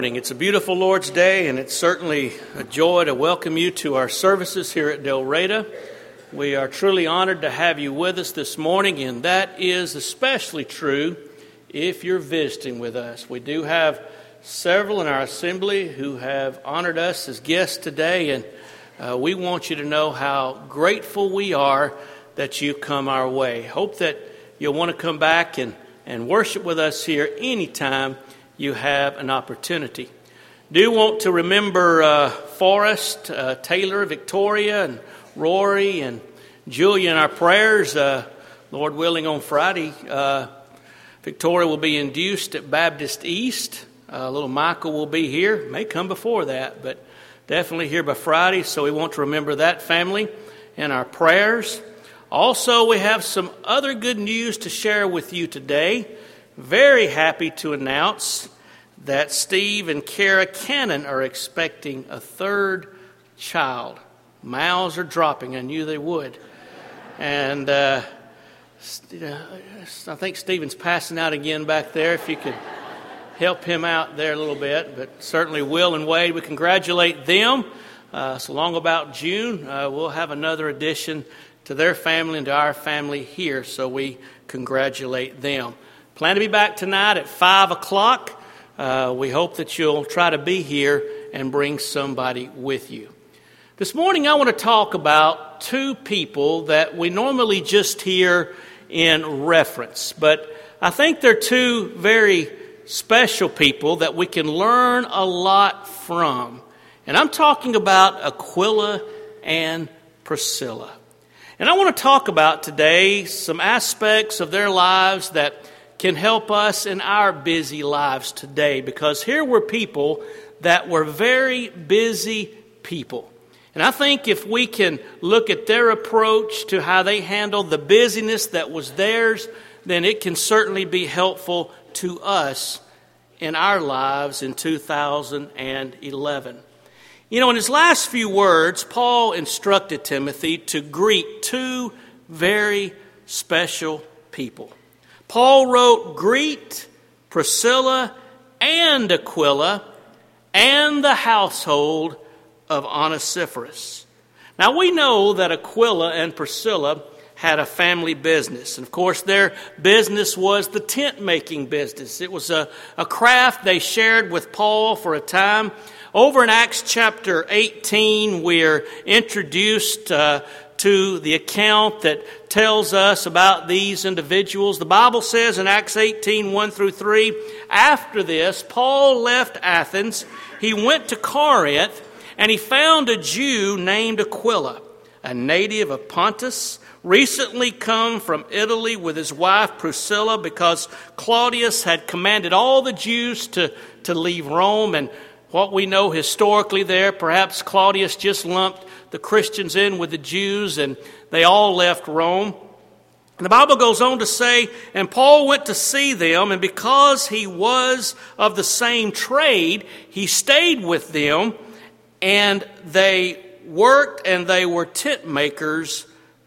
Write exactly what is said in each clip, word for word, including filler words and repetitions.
It's a beautiful Lord's Day, and it's certainly a joy to welcome you to our services here at Del Reyta. We are truly honored to have you with us this morning, and that is especially true if you're visiting with us. We do have several in our assembly who have honored us as guests today, and uh, we want you to know how grateful we are that you come our way. Hope that you'll want to come back and, and worship with us here anytime you have an opportunity. Do want to remember uh, Forrest, uh, Taylor, Victoria, and Rory, and Julia in our prayers. Uh, Lord willing, on Friday, uh, Victoria will be induced at Baptist East. Uh, little Michael will be here. May come before that, but definitely here by Friday. So we want to remember that family in our prayers. Also, we have some other good news to share with you today. Very happy to announce that Steve and Kara Cannon are expecting a third child. Mouths are dropping. I knew they would. And uh, I think Stephen's passing out again back there. If you could help him out there a little bit. But certainly Will and Wade, we congratulate them. Uh, so long about June, uh, we'll have another addition to their family and to our family here. So we congratulate them. Plan to be back tonight at five o'clock. Uh, we hope that you'll try to be here and bring somebody with you. This morning I want to talk about two people that we normally just hear in reference. But I think they're two very special people that we can learn a lot from. And I'm talking about Aquila and Priscilla. And I want to talk about today some aspects of their lives that can help us in our busy lives today, because here were people that were very busy people. And I think if we can look at their approach to how they handled the busyness that was theirs, then it can certainly be helpful to us in our lives in two thousand eleven. You know, in his last few words, Paul instructed Timothy to greet two very special people. Paul wrote, "Greet Priscilla and Aquila and the household of Onesiphorus." Now we know that Aquila and Priscilla had a family business. And of course their business was the tent making business. It was a, a craft they shared with Paul for a time. Over in Acts chapter eighteen, we're introduced uh, to the account that tells us about these individuals. The Bible says in Acts eighteen, one through three, after this, Paul left Athens. He went to Corinth, and he found a Jew named Aquila, a native of Pontus, recently come from Italy with his wife Priscilla, because Claudius had commanded all the Jews to, to leave Rome. And what we know historically there, perhaps Claudius just lumped the Christians in with the Jews, and they all left Rome. And the Bible goes on to say, and Paul went to see them, and because he was of the same trade, he stayed with them, and they worked, and they were tent makers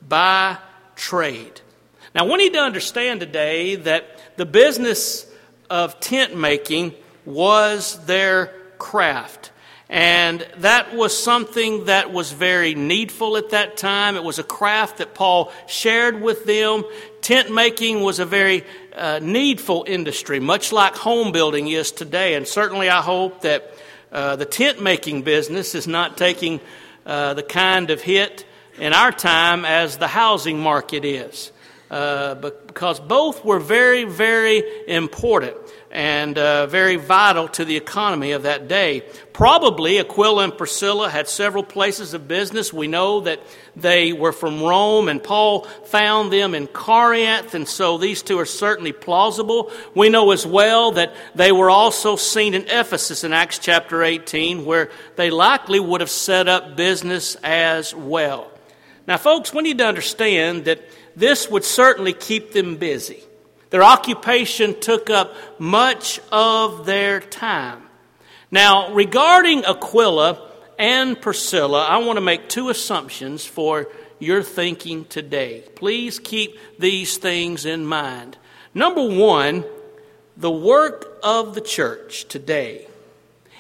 by trade. Now, we need to understand today that the business of tent making was their craft. And that was something that was very needful at that time. It was a craft that Paul shared with them. Tent making was a very uh, needful industry, much like home building is today. And certainly I hope that uh, the tent making business is not taking uh, the kind of hit in our time as the housing market is. Uh, because both were very, very important and uh, very vital to the economy of that day. Probably Aquila and Priscilla had several places of business. We know that they were from Rome, and Paul found them in Corinth, and so these two are certainly plausible. We know as well that they were also seen in Ephesus in Acts chapter eighteen, where they likely would have set up business as well. Now, folks, we need to understand that this would certainly keep them busy. Their occupation took up much of their time. Now, regarding Aquila and Priscilla, I want to make two assumptions for your thinking today. Please keep these things in mind. Number one, the work of the church today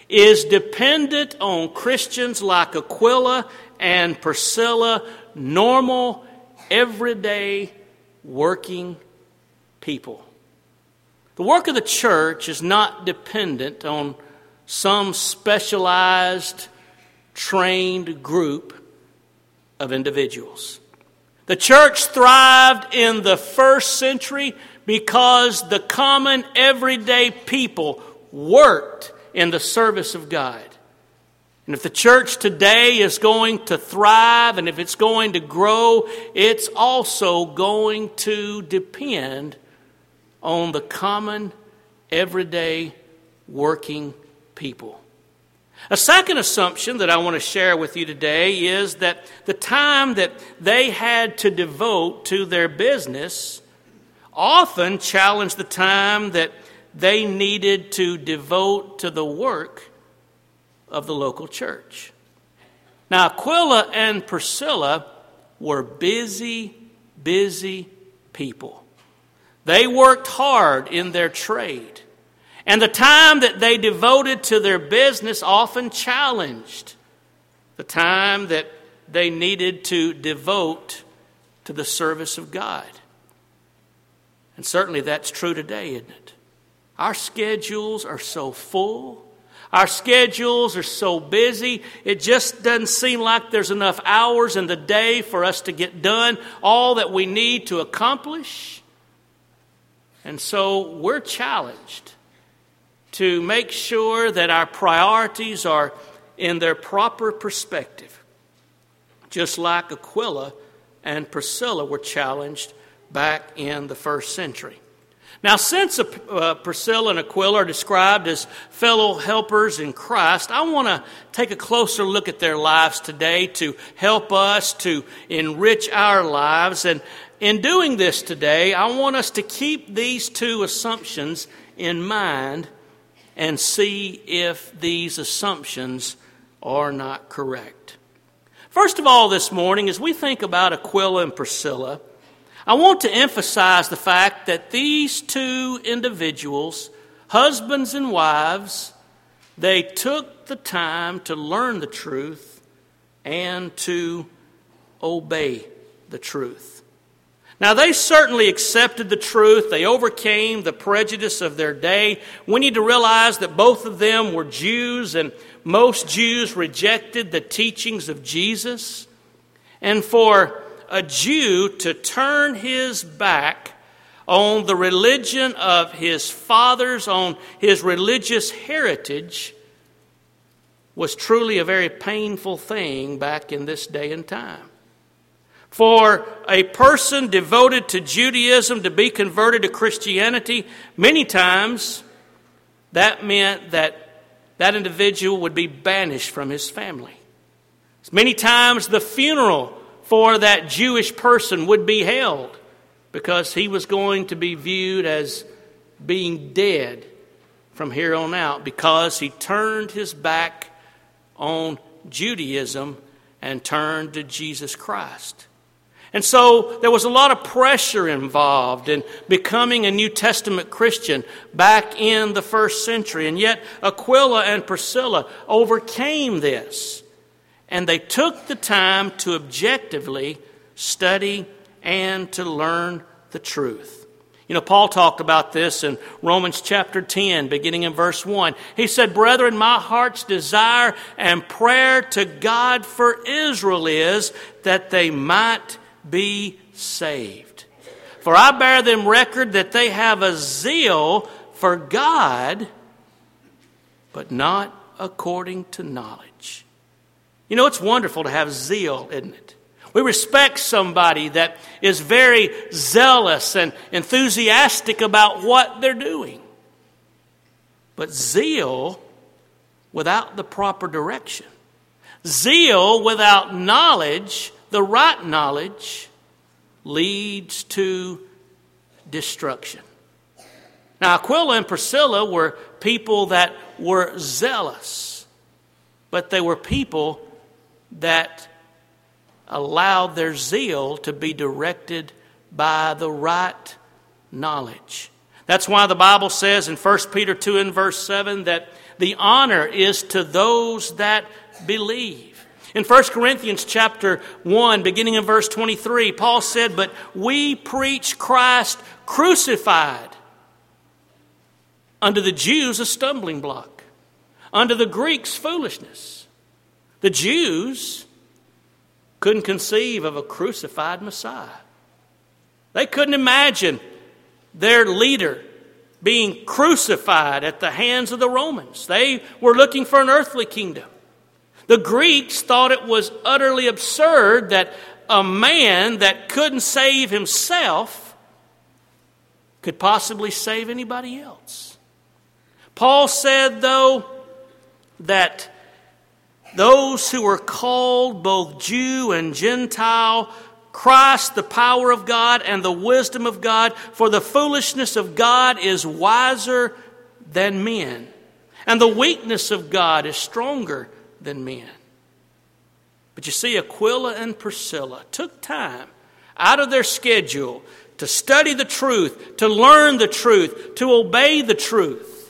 is dependent on Christians like Aquila and Priscilla, normal, everyday, working people. The work of the church is not dependent on some specialized, trained group of individuals. The church thrived in the first century because the common, everyday people worked in the service of God. And if the church today is going to thrive and if it's going to grow, it's also going to depend on the common, everyday, working people. A second assumption that I want to share with you today is that the time that they had to devote to their business often challenged the time that they needed to devote to the work of the local church. Now, Aquila and Priscilla were busy, busy people. They worked hard in their trade. And the time that they devoted to their business often challenged the time that they needed to devote to the service of God. And certainly that's true today, isn't it? Our schedules are so full. Our schedules are so busy. It just doesn't seem like there's enough hours in the day for us to get done all that we need to accomplish. And so we're challenged to make sure that our priorities are in their proper perspective, just like Aquila and Priscilla were challenged back in the first century. Now, since uh, Priscilla and Aquila are described as fellow helpers in Christ, I want to take a closer look at their lives today to help us to enrich our lives. And in doing this today, I want us to keep these two assumptions in mind and see if these assumptions are not correct. First of all, this morning, as we think about Aquila and Priscilla, I want to emphasize the fact that these two individuals, husbands and wives, they took the time to learn the truth and to obey the truth. Now, they certainly accepted the truth. They overcame the prejudice of their day. We need to realize that both of them were Jews, and most Jews rejected the teachings of Jesus. And for a Jew to turn his back on the religion of his fathers, on his religious heritage, was truly a very painful thing back in this day and time. For a person devoted to Judaism to be converted to Christianity, many times that meant that that individual would be banished from his family. Many times the funeral for that Jewish person would be held because he was going to be viewed as being dead from here on out because he turned his back on Judaism and turned to Jesus Christ. And so there was a lot of pressure involved in becoming a New Testament Christian back in the first century. And yet Aquila and Priscilla overcame this. And they took the time to objectively study and to learn the truth. You know, Paul talked about this in Romans chapter ten, beginning in verse one. He said, "Brethren, my heart's desire and prayer to God for Israel is that they might be saved. For I bear them record that they have a zeal for God, but not according to knowledge." You know, it's wonderful to have zeal, isn't it? We respect somebody that is very zealous and enthusiastic about what they're doing. But zeal without the proper direction, zeal without knowledge, the right knowledge, leads to destruction. Now, Aquila and Priscilla were people that were zealous, but they were people that allowed their zeal to be directed by the right knowledge. That's why the Bible says in First Peter two and verse seven that the honor is to those that believe. In First Corinthians chapter one, beginning in verse twenty-three, Paul said, "But we preach Christ crucified, unto the Jews a stumbling block, unto the Greeks foolishness." The Jews couldn't conceive of a crucified Messiah. They couldn't imagine their leader being crucified at the hands of the Romans. They were looking for an earthly kingdom. The Greeks thought it was utterly absurd that a man that couldn't save himself could possibly save anybody else. Paul said, though, that those who were called, both Jew and Gentile, Christ, the power of God and the wisdom of God, for the foolishness of God is wiser than men, and the weakness of God is stronger than men. But you see, Aquila and Priscilla took time out of their schedule to study the truth, to learn the truth, to obey the truth.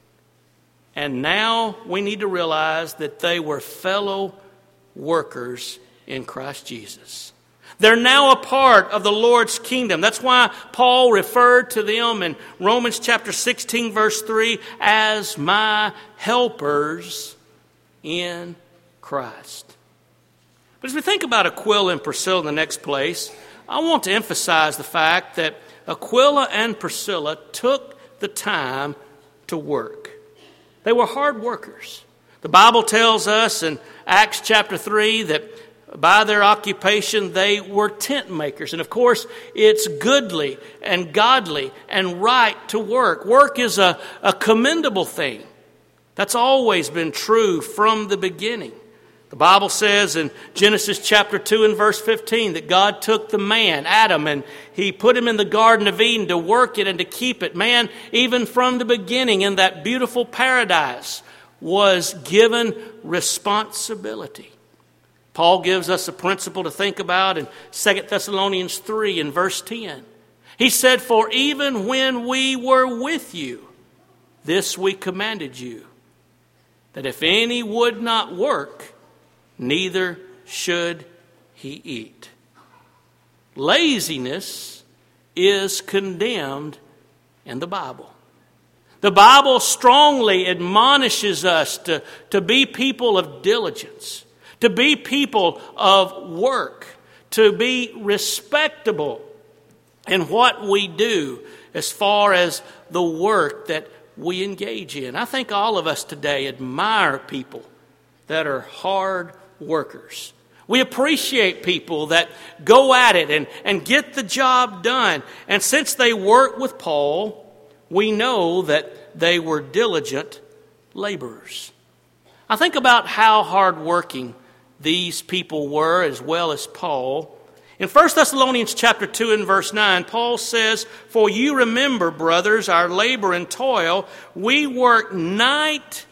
And now we need to realize that they were fellow workers in Christ Jesus. They're now a part of the Lord's kingdom. That's why Paul referred to them in Romans chapter sixteen, verse three, as my helpers in Christ. But as we think about Aquila and Priscilla in the next place, I want to emphasize the fact that Aquila and Priscilla took the time to work. They were hard workers. The Bible tells us in Acts chapter three that by their occupation, they were tent makers. And of course, it's goodly and godly and right to work. Work is a, a commendable thing. That's always been true from the beginning. The Bible says in Genesis chapter two and verse fifteen that God took the man, Adam, and he put him in the Garden of Eden to work it and to keep it. Man, even from the beginning in that beautiful paradise, was given responsibility. Paul gives us a principle to think about in Second Thessalonians three and verse ten. He said, "For even when we were with you, this we commanded you, that if any would not work, neither should he eat." Laziness is condemned in the Bible. The Bible strongly admonishes us to, to be people of diligence, to be people of work, to be respectable in what we do as far as the work that we engage in. I think all of us today admire people that are hard workers. We appreciate people that go at it and, and get the job done. And since they worked with Paul, we know that they were diligent laborers. I think about how hardworking these people were, as well as Paul. In First Thessalonians chapter two and verse nine, Paul says, "For you remember, brothers, our labor and toil. We work night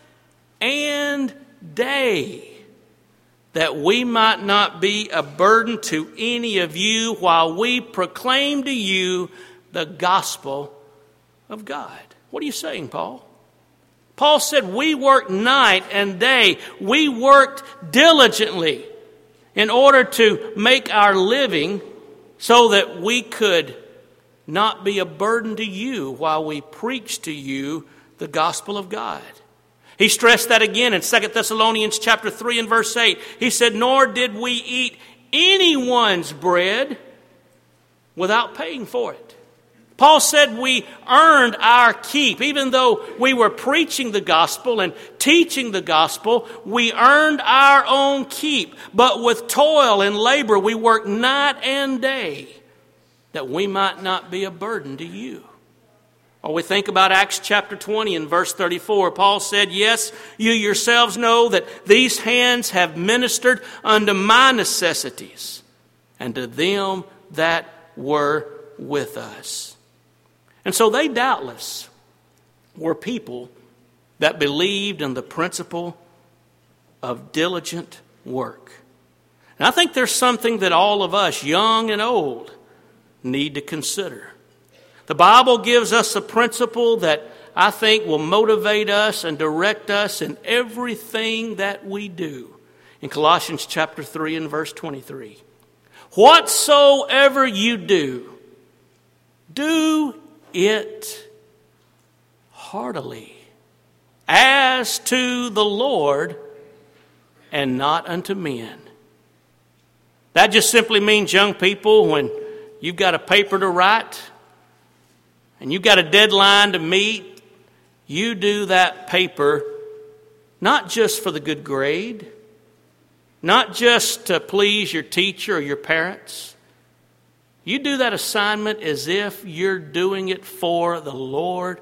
and day, that we might not be a burden to any of you while we proclaim to you the gospel of God." What are you saying, Paul? Paul said we worked night and day. We worked diligently in order to make our living so that we could not be a burden to you while we preach to you the gospel of God. He stressed that again in Second Thessalonians chapter three and verse eight. He said, "Nor did we eat anyone's bread without paying for it." Paul said we earned our keep. Even though we were preaching the gospel and teaching the gospel, we earned our own keep. But with toil and labor, we worked night and day that we might not be a burden to you. Or we think about Acts chapter twenty and verse thirty-four. Paul said, "Yes, you yourselves know that these hands have ministered unto my necessities and to them that were with us." And so they doubtless were people that believed in the principle of diligent work. And I think there's something that all of us, young and old, need to consider. The The Bible gives us a principle that I think will motivate us and direct us in everything that we do. In Colossians chapter three and verse twenty-three. Whatsoever you do, do it heartily, as to the Lord and not unto men. That just simply means, young people, when you've got a paper to write and you've got a deadline to meet, you do that paper not just for the good grade, not just to please your teacher or your parents. You do that assignment as if you're doing it for the Lord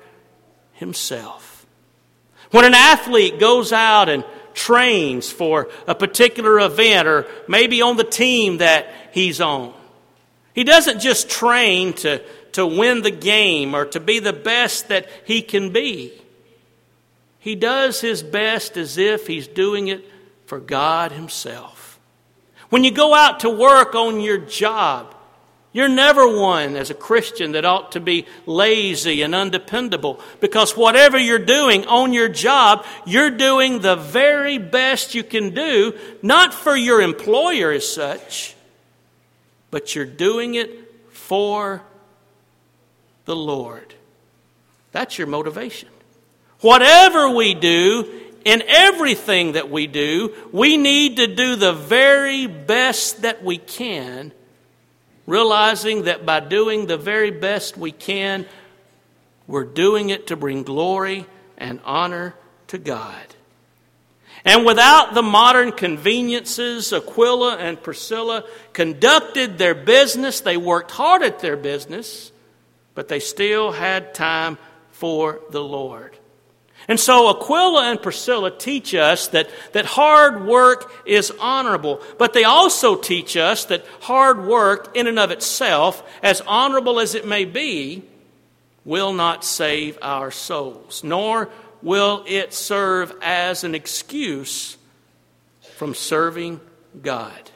Himself. When an athlete goes out and trains for a particular event, or maybe on the team that he's on, he doesn't just train to, to win the game or to be the best that he can be. He does his best as if he's doing it for God Himself. When you go out to work on your job, you're never one as a Christian that ought to be lazy and undependable, because whatever you're doing on your job, you're doing the very best you can do, not for your employer as such, but you're doing it for the Lord. That's your motivation. Whatever we do, in everything that we do, we need to do the very best that we can, realizing that by doing the very best we can, we're doing it to bring glory and honor to God. And without the modern conveniences, Aquila and Priscilla conducted their business. They worked hard at their business, but they still had time for the Lord. And so Aquila and Priscilla teach us that, that hard work is honorable. But they also teach us that hard work in and of itself, as honorable as it may be, will not save our souls, nor will it serve as an excuse from serving God.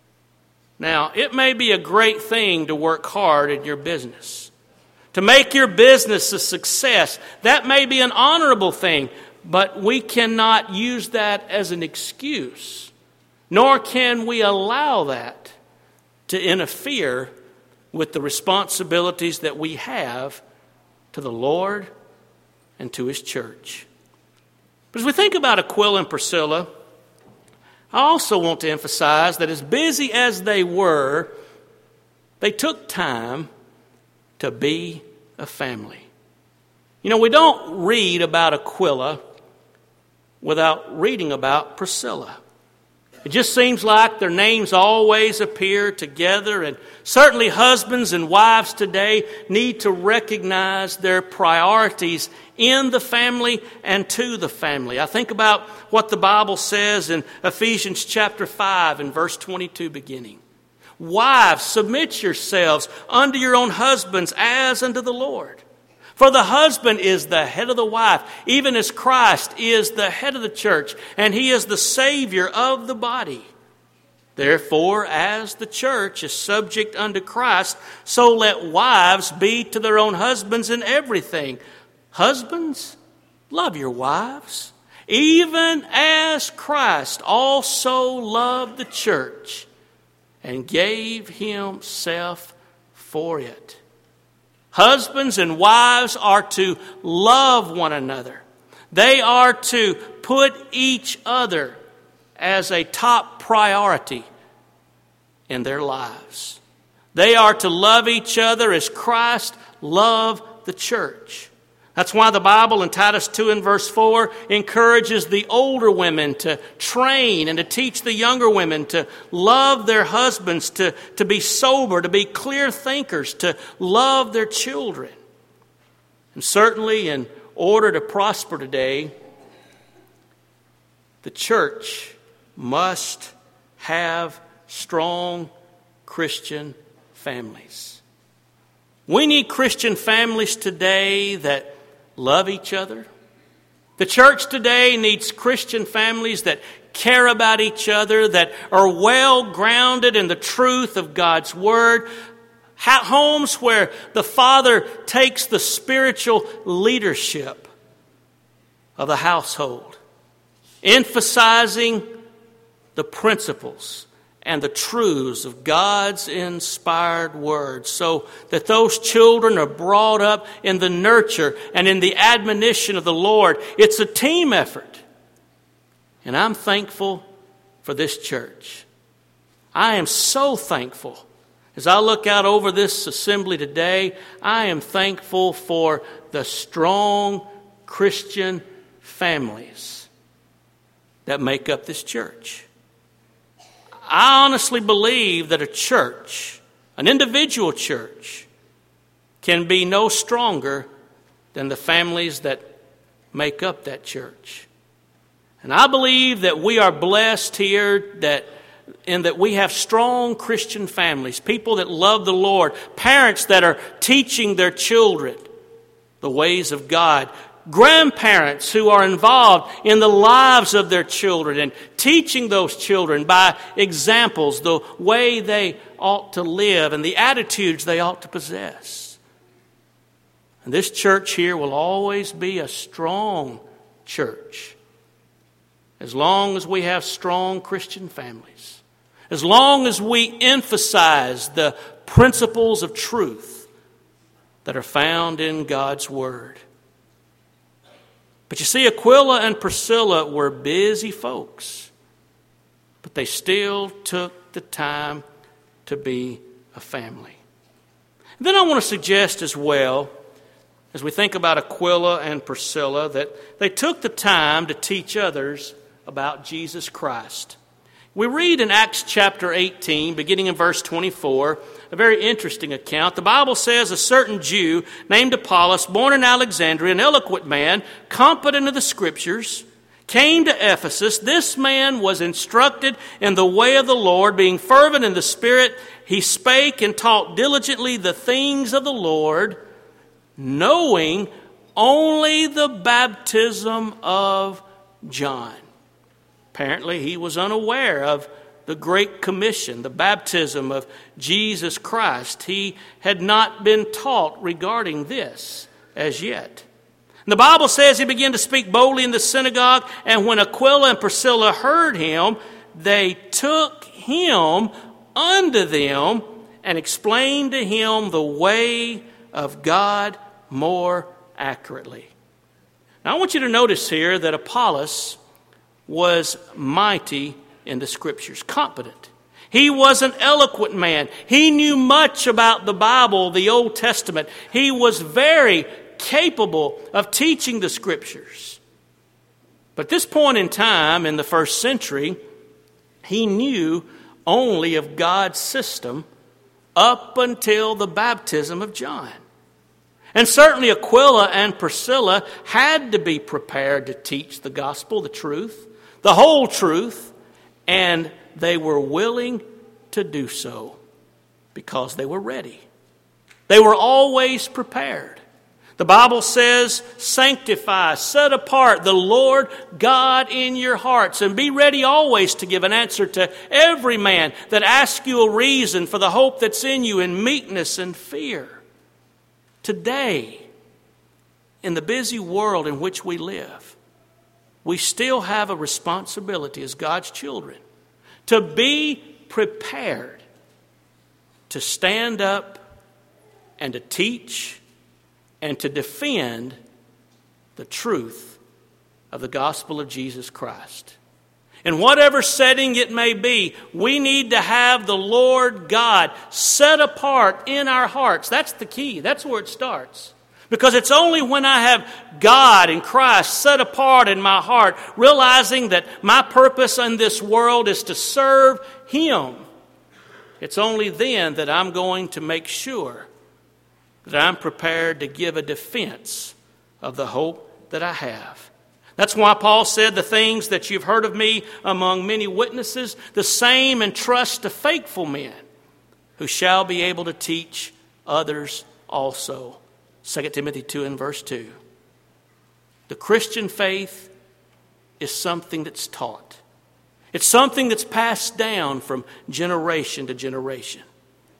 Now, it may be a great thing to work hard in your business, to make your business a success. That may be an honorable thing, but we cannot use that as an excuse, nor can we allow that to interfere with the responsibilities that we have to the Lord and to His church. But as we think about Aquila and Priscilla, I also want to emphasize that as busy as they were, they took time to be a family. You know, we don't read about Aquila without reading about Priscilla. It just seems like their names always appear together, and certainly husbands and wives today need to recognize their priorities in the family and to the family. I think about what the Bible says in Ephesians chapter five and verse twenty-two beginning. Wives, submit yourselves unto your own husbands as unto the Lord. For the husband is the head of the wife, even as Christ is the head of the church, and He is the Savior of the body. Therefore, as the church is subject unto Christ, so let wives be to their own husbands in everything. Husbands, love your wives, even as Christ also loved the church and gave Himself for it. Husbands and wives are to love one another. They are to put each other as a top priority in their lives. They are to love each other as Christ loved the church. That's why the Bible in Titus two and verse four encourages the older women to train and to teach the younger women to love their husbands, to, to be sober, to be clear thinkers, to love their children. And certainly in order to prosper today, the church must have strong Christian families. We need Christian families today that love each other. The church today needs Christian families that care about each other, that are well grounded in the truth of God's Word, Homes where the father takes the spiritual leadership of the household, emphasizing the principles and the truths of God's inspired word, so that those children are brought up in the nurture and in the admonition of the Lord. It's a team effort. And I'm thankful for this church. I am so thankful. As I look out over this assembly today, I am thankful for the strong Christian families that make up this church. I honestly believe that a church, an individual church, can be no stronger than the families that make up that church. And I believe that we are blessed here that in that we have strong Christian families, people that love the Lord, parents that are teaching their children the ways of God, grandparents who are involved in the lives of their children and teaching those children by examples the way they ought to live and the attitudes they ought to possess. And this church here will always be a strong church as long as we have strong Christian families. As long as we emphasize the principles of truth that are found in God's Word. But you see, Aquila and Priscilla were busy folks, but they still took the time to be a family. And then I want to suggest as well, as we think about Aquila and Priscilla, that they took the time to teach others about Jesus Christ. We read in Acts chapter eighteen, beginning in verse twenty-four, a very interesting account. The Bible says a certain Jew named Apollos, born in Alexandria, an eloquent man, competent of the Scriptures, came to Ephesus. This man was instructed in the way of the Lord, being fervent in the Spirit. He spake and taught diligently the things of the Lord, knowing only the baptism of John. Apparently, he was unaware of the Great Commission, the baptism of Jesus Christ. He had not been taught regarding this as yet. And the Bible says he began to speak boldly in the synagogue, and when Aquila and Priscilla heard him, they took him unto them and explained to him the way of God more accurately. Now, I want you to notice here that Apollos was mighty in the Scriptures, competent. He was an eloquent man. He knew much about the Bible, the Old Testament. He was very capable of teaching the Scriptures. But at this point in time, in the first century, he knew only of God's system up until the baptism of John. And certainly Aquila and Priscilla had to be prepared to teach the gospel, the truth, the whole truth, and they were willing to do so because they were ready. They were always prepared. The Bible says, sanctify, set apart the Lord God in your hearts, and be ready always to give an answer to every man that asks you a reason for the hope that's in you in meekness and fear. Today, in the busy world in which we live, we still have a responsibility as God's children to be prepared to stand up and to teach and to defend the truth of the gospel of Jesus Christ. In whatever setting it may be, we need to have the Lord God set apart in our hearts. That's the key. That's where it starts. Because it's only when I have God and Christ set apart in my heart, realizing that my purpose in this world is to serve Him, it's only then that I'm going to make sure that I'm prepared to give a defense of the hope that I have. That's why Paul said, the things that you've heard of me among many witnesses, the same entrust to faithful men who shall be able to teach others also. Second Timothy two and verse two. The Christian faith is something that's taught. It's something that's passed down from generation to generation.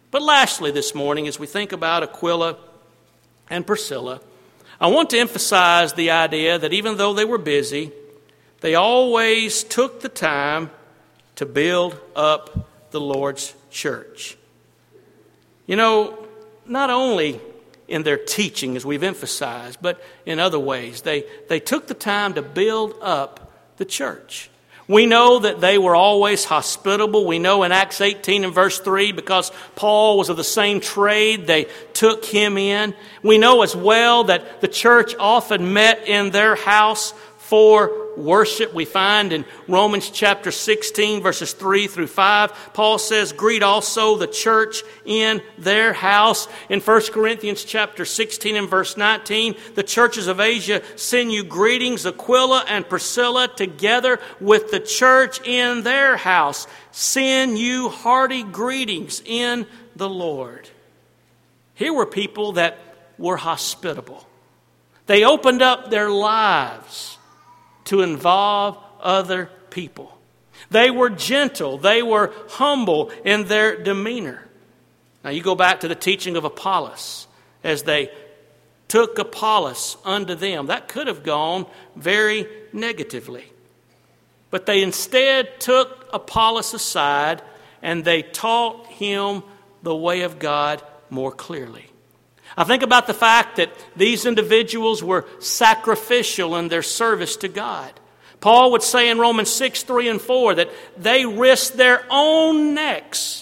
But lastly this morning, as we think about Aquila and Priscilla, I want to emphasize the idea that even though they were busy, they always took the time to build up the Lord's church. You know, not only in their teaching, as we've emphasized, but in other ways, they, they took the time to build up the church. We know that they were always hospitable. We know in Acts eighteen and verse three, because Paul was of the same trade, they took him in. We know as well that the church often met in their house for worship. We find in Romans chapter sixteen, verses three through five, Paul says, greet also the church in their house. In First Corinthians chapter sixteen and verse nineteen, the churches of Asia send you greetings, Aquila and Priscilla, together with the church in their house, send you hearty greetings in the Lord. Here were people that were hospitable. They opened up their lives to involve other people. They were gentle. They were humble in their demeanor. Now you go back to the teaching of Apollos as they took Apollos unto them. That could have gone very negatively. But they instead took Apollos aside and they taught him the way of God more clearly. I think about the fact that these individuals were sacrificial in their service to God. Paul would say in Romans six, three and four that they risked their own necks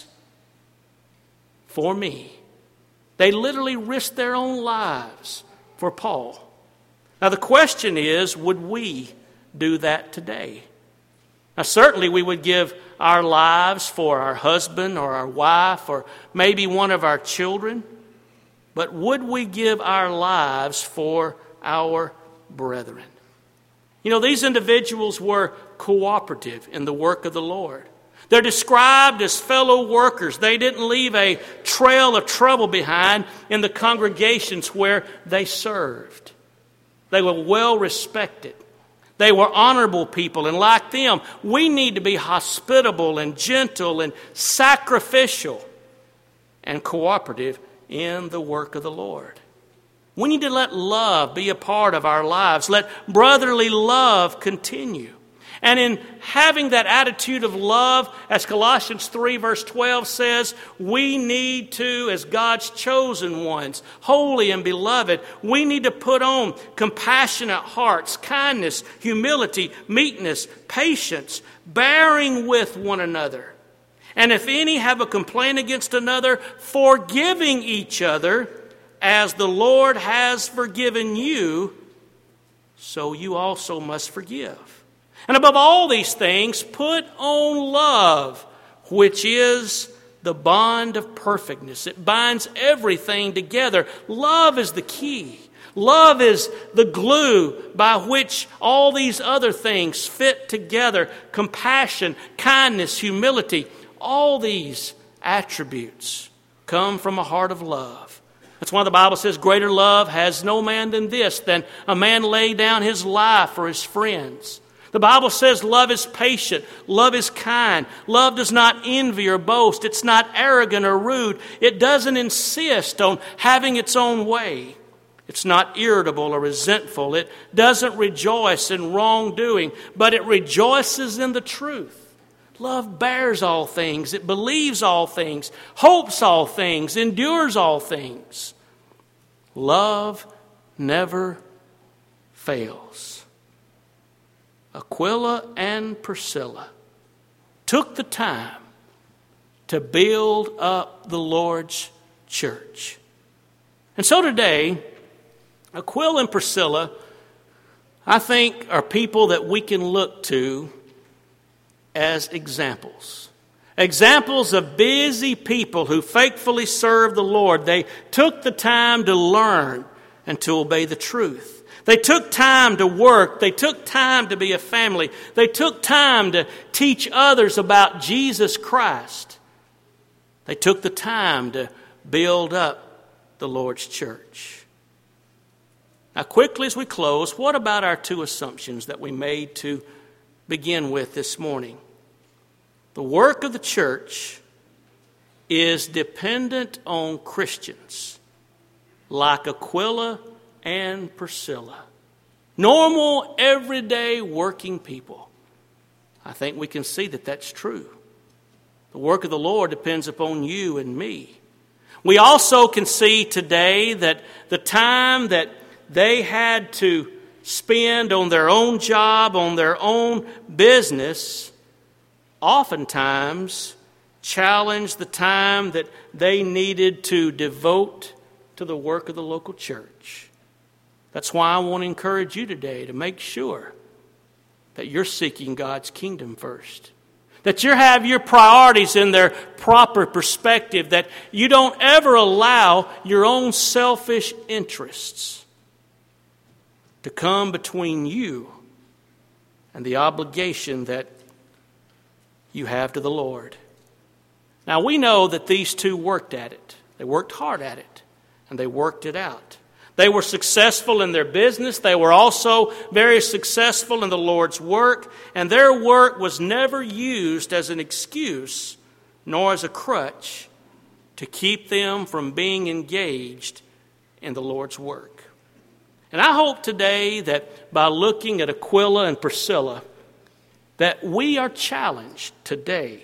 for me. They literally risked their own lives for Paul. Now the question is, would we do that today? Now certainly we would give our lives for our husband or our wife or maybe one of our children. But would we give our lives for our brethren? You know, these individuals were cooperative in the work of the Lord. They're described as fellow workers. They didn't leave a trail of trouble behind in the congregations where they served. They were well respected. They were honorable people. And like them, we need to be hospitable and gentle and sacrificial and cooperative in the work of the Lord. We need to let love be a part of our lives. Let brotherly love continue. And in having that attitude of love, as Colossians three verse twelve says, we need to, as God's chosen ones, holy and beloved, we need to put on compassionate hearts, kindness, humility, meekness, patience, bearing with one another. And if any have a complaint against another, forgiving each other, as the Lord has forgiven you, so you also must forgive. And above all these things, put on love, which is the bond of perfectness. It binds everything together. Love is the key. Love is the glue by which all these other things fit together. Compassion, kindness, humility. All these attributes come from a heart of love. That's why the Bible says, greater love has no man than this, than a man lay down his life for his friends. The Bible says love is patient, love is kind, love does not envy or boast, it's not arrogant or rude, it doesn't insist on having its own way. It's not irritable or resentful, it doesn't rejoice in wrongdoing, but it rejoices in the truth. Love bears all things. It believes all things, hopes all things, endures all things. Love never fails. Aquila and Priscilla took the time to build up the Lord's church. And so today, Aquila and Priscilla, I think, are people that we can look to as examples. Examples of busy people who faithfully serve the Lord. They took the time to learn and to obey the truth. They took time to work. They took time to be a family. They took time to teach others about Jesus Christ. They took the time to build up the Lord's church. Now, quickly as we close, what about our two assumptions that we made to begin with this morning? The work of the church is dependent on Christians like Aquila and Priscilla. Normal, everyday working people. I think we can see that that's true. The work of the Lord depends upon you and me. We also can see today that the time that they had to spend on their own job, on their own business, oftentimes challenged the time that they needed to devote to the work of the local church. That's why I want to encourage you today to make sure that you're seeking God's kingdom first. That you have your priorities in their proper perspective. That you don't ever allow your own selfish interests to come between you and the obligation that you have to the Lord. Now we know that these two worked at it. They worked hard at it. And they worked it out. They were successful in their business. They were also very successful in the Lord's work. And their work was never used as an excuse nor as a crutch to keep them from being engaged in the Lord's work. And I hope today that by looking at Aquila and Priscilla, that we are challenged today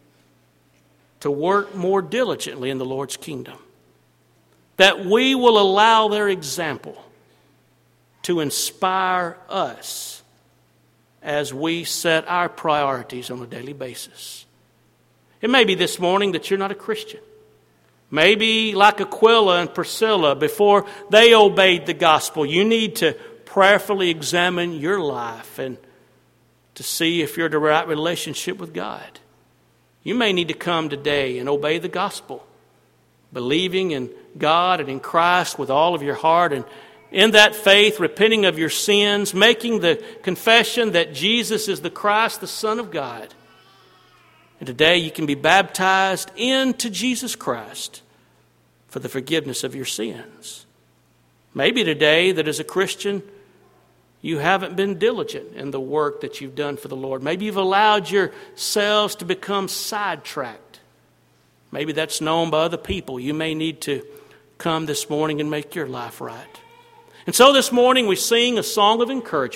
to work more diligently in the Lord's kingdom. That we will allow their example to inspire us as we set our priorities on a daily basis. It may be this morning that you're not a Christian. Maybe like Aquila and Priscilla, before they obeyed the gospel, you need to prayerfully examine your life and to see if you're in the right relationship with God. You may need to come today and obey the gospel, believing in God and in Christ with all of your heart, and in that faith, repenting of your sins, making the confession that Jesus is the Christ, the Son of God. And today you can be baptized into Jesus Christ for the forgiveness of your sins. Maybe today that as a Christian, you haven't been diligent in the work that you've done for the Lord. Maybe you've allowed yourselves to become sidetracked. Maybe that's known by other people. You may need to come this morning and make your life right. And so this morning we sing a song of encouragement.